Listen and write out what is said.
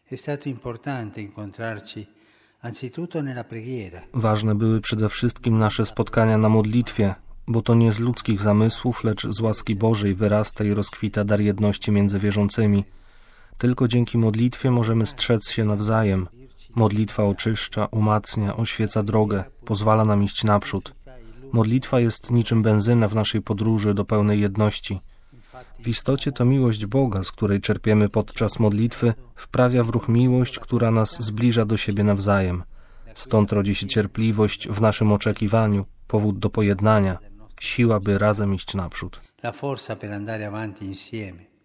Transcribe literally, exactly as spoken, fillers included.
È stato importante incontrarci anzitutto nella preghiera. Ważne były przede wszystkim nasze spotkania na modlitwie, bo to nie z ludzkich zamysłów, lecz z łaski Bożej wyrasta i rozkwita dar jedności między wierzącymi. Tylko dzięki modlitwie możemy strzec się nawzajem. Modlitwa oczyszcza, umacnia, oświeca drogę, pozwala nam iść naprzód. Modlitwa jest niczym benzyna w naszej podróży do pełnej jedności. W istocie to miłość Boga, z której czerpiemy podczas modlitwy, wprawia w ruch miłość, która nas zbliża do siebie nawzajem. Stąd rodzi się cierpliwość w naszym oczekiwaniu, powód do pojednania, siła, by razem iść naprzód. La forza per andare avanti insieme.